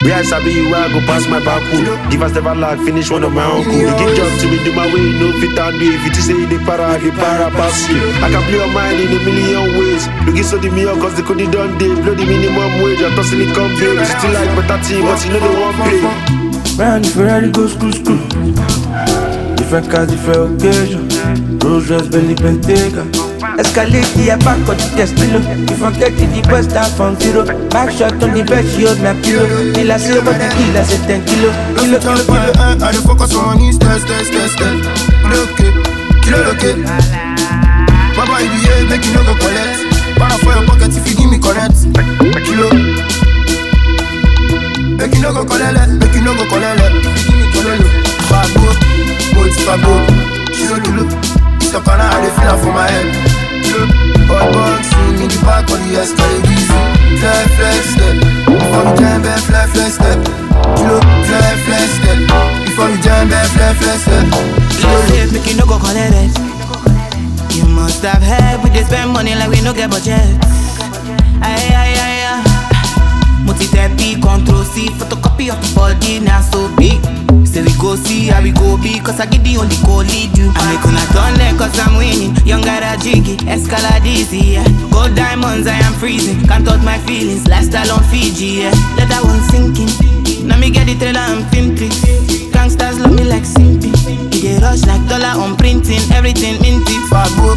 Yeah, I sabi you, I go pass my parkour. Give us never lag, finish one of my uncle. They give job to me, do my way, no fit and do. If you say they para pass you. I can blow your mind in a million ways. You get so the meal, cause they couldn't done day. Blow the minimum wage, I'm tossing it come big. Still like better team, but you know they won't pay. Brand Ferrari go school. Different cars, different occasion. Rolls Royce, Bentley, Bentayga. Escalate the back of the test pillow. If I get it, the best down from zero. Back shot on the bed, she hold my pillow. Till I say over the kill, I say 10 kilo. Kilo. I dey focus on his test. Kilo. Baba, you behave, make you no go collect. Para for your pocket if you give me correct. Kilo. Make you no go collect. If you give me collect. Fabo. Kilo. It's the corner, I dey feel for my head. Hot boxing in the back of the escalator easy. Flex step. Before we jam back, flex step. Kilo, flex step. Before we jam back, flex step. Kilo, make you no go collect it. You must have heard we dey spend money like we no get budget. Aye. Multi-therapy, control C, photocopy of the body now so big. Say we go see how we go be, cause I get the only go lead you. I make una done there cause I'm winning. Young guy that jiggy, escalade easy, yeah. Gold diamonds, I am freezing. Can't touch my feelings, lifestyle on Fiji, yeah. Let that one sinking. Now me get the trailer, I'm filthy. Gangsters love me like simpy. They rush like dollar on printing, everything minty. Fabo.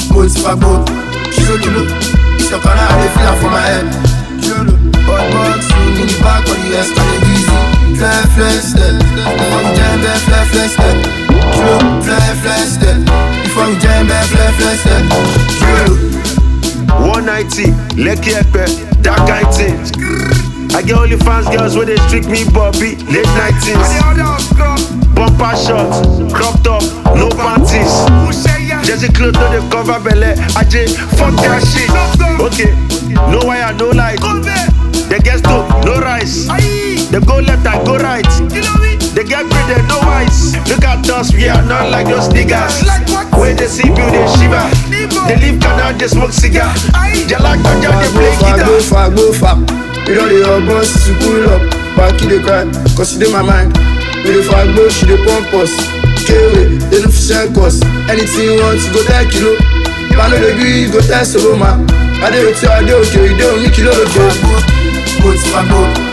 Kilo. It's the corner, I dey feel for my head. Kilo. Hot boxing in the back of the escalator easy. Flex step. Before we jam back, flex step. Kilo, flex step. Before we jam back, flex step. Kilo. 190, Lekki Epe, that kind thing. I get only fans girls where they trick me Bobby, late 90s. Bumper shots, crop top, no panties. Jersey clothes no they cover belly. AJ, fuck that shit. Okay, no wire, no light. They get stove, no rice. They go left, I go right. They get bread, they no ice. Look at us, we are not like those niggas. When they see you, they shiver. They leave canal, they smoke cigar. They like ganja, they play guitar. Go far. You know the old boss to pull up. Back in the cry, cause you in my mind. We the fag go, she the pump us. K-way, they look for sell cost. Anything you want, you go tell Kilo. If I know the agree, you go tell Soloma. I dey with you, I dey okay, you dey with me, Kilo. Fabo.